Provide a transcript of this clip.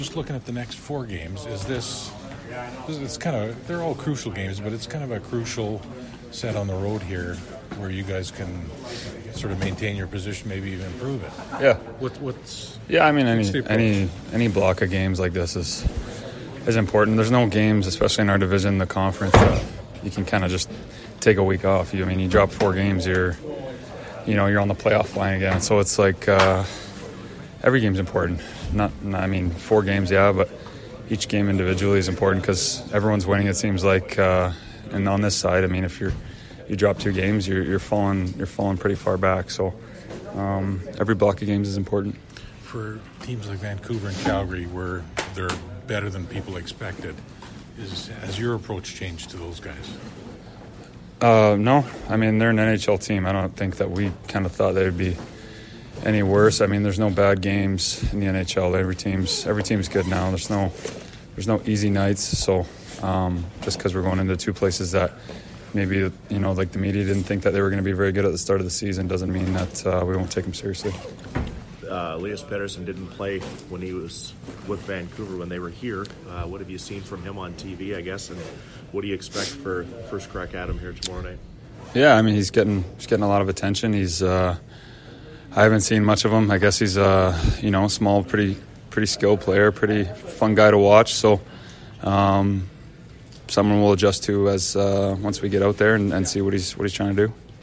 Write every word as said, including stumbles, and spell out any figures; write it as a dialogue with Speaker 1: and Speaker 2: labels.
Speaker 1: Just looking at the next four games, is this, it's kind of, they're all crucial games, but it's kind of a crucial set on the road here where you guys can sort of maintain your position, maybe even improve it.
Speaker 2: Yeah.
Speaker 1: What, what's
Speaker 2: Yeah, I mean, any
Speaker 1: what's
Speaker 2: any any block of games like this is is important. There's no games, especially in our division, the conference, that you can kind of just take a week off. You, I mean, you drop four games, you're, you know, you're on the playoff line again. So it's like uh, every game's important. Not, not, I mean, four games, yeah, but each game individually is important because everyone's winning. It seems like, uh, and on this side, I mean, if you're you drop two games, you're you're falling you're falling pretty far back. So um, every block of games is important.
Speaker 1: For teams like Vancouver and Calgary, where they're better than people expected, is has your approach changed to those guys?
Speaker 2: Uh, no, I mean, they're an N H L team. I don't think that we kind of thought they would be any worse. I mean, there's no bad games in the N H L. Every team's every team's good now. There's no there's no easy nights. So um, just because we're going into two places that maybe, you know, like the media didn't think that they were going to be very good at the start of the season doesn't mean that uh, we won't take them seriously.
Speaker 3: Uh, Elias Pettersson didn't play when he was with Vancouver when they were here. Uh, what have you seen from him on T V, I guess, and what do you expect for first crack at him here tomorrow night?
Speaker 2: Yeah, I mean, he's getting he's getting a lot of attention. He's uh, I haven't seen much of him. I guess he's uh, you know, small, pretty pretty skilled player, pretty fun guy to watch. So um, someone we'll adjust to as uh, once we get out there and, and see what he's what he's trying to do.